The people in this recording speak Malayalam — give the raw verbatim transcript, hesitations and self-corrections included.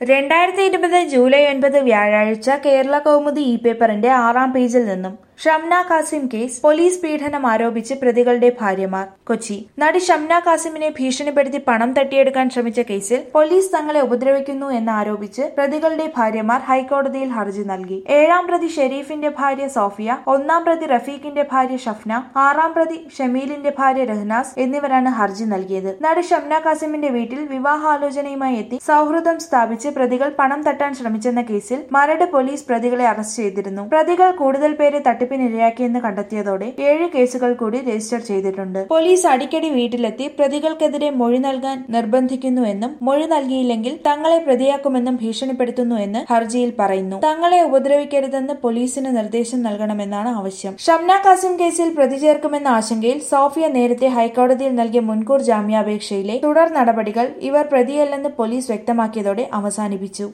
രണ്ടായിരത്തി ഇരുപത് ജൂലൈ ഒൻപത് വ്യാഴാഴ്ച കേരള കൗമുദി ഇ പേപ്പറിന്റെ ആറാം പേജിൽ നിന്നും ഷംന കാസിം കേസ് പോലീസ് പീഡനം ആരോപിച്ച് പ്രതികളുടെ ഭാര്യമാർ. കൊച്ചി. നടി ഷംന കാസിമിനെ ഭീഷണിപ്പെടുത്തി പണം തട്ടിയെടുക്കാൻ ശ്രമിച്ച കേസിൽ പോലീസ് തങ്ങളെ ഉപദ്രവിക്കുന്നു എന്നാരോപിച്ച് പ്രതികളുടെ ഭാര്യമാർ ഹൈക്കോടതിയിൽ ഹർജി നൽകി. ഏഴാം പ്രതി ഷെരീഫിന്റെ ഭാര്യ സോഫിയ, ഒന്നാം പ്രതി റഫീഖിന്റെ ഭാര്യ ഷഫ്ന, ആറാം പ്രതി ഷമീലിന്റെ ഭാര്യ രഹ്നാസ് എന്നിവരാണ് ഹർജി നൽകിയത്. നടി ഷംന കാസിമിന്റെ വീട്ടിൽ വിവാഹാലോചനയുമായി എത്തി സൗഹൃദം സ്ഥാപിച്ച് പ്രതികൾ പണം തട്ടാൻ ശ്രമിച്ചെന്ന കേസിൽ മരട് പോലീസ് പ്രതികളെ അറസ്റ്റ് ചെയ്തിരുന്നു. പ്രതികൾ കൂടുതൽ പേരെ തട്ടിപ്പിനിരയാക്കിയെന്ന് കണ്ടെത്തിയതോടെ ഏഴ് കേസുകൾ കൂടി രജിസ്റ്റർ ചെയ്തിട്ടുണ്ട്. പോലീസ് അടിക്കടി വീട്ടിലെത്തി പ്രതികൾക്കെതിരെ മൊഴി നൽകാൻ നിർബന്ധിക്കുന്നുവെന്നും മൊഴി നൽകിയില്ലെങ്കിൽ തങ്ങളെ പ്രതിയാക്കുമെന്നും ഭീഷണിപ്പെടുത്തുന്നുവെന്ന് ഹർജിയിൽ പറയുന്നു. തങ്ങളെ ഉപദ്രവിക്കരുതെന്ന് പോലീസിന് നിർദ്ദേശം നൽകണമെന്നാണ് ആവശ്യം. ഷംന കാസിം കേസിൽ പ്രതി ചേർക്കുമെന്ന ആശങ്കയിൽ സോഫിയ നേരത്തെ ഹൈക്കോടതിയിൽ നൽകിയ മുൻകൂർ ജാമ്യാപേക്ഷയിലെ തുടർ നടപടികൾ ഇവർ പ്രതിയല്ലെന്ന് പോലീസ് വ്യക്തമാക്കിയതോടെ അവസാനിപ്പിച്ചു.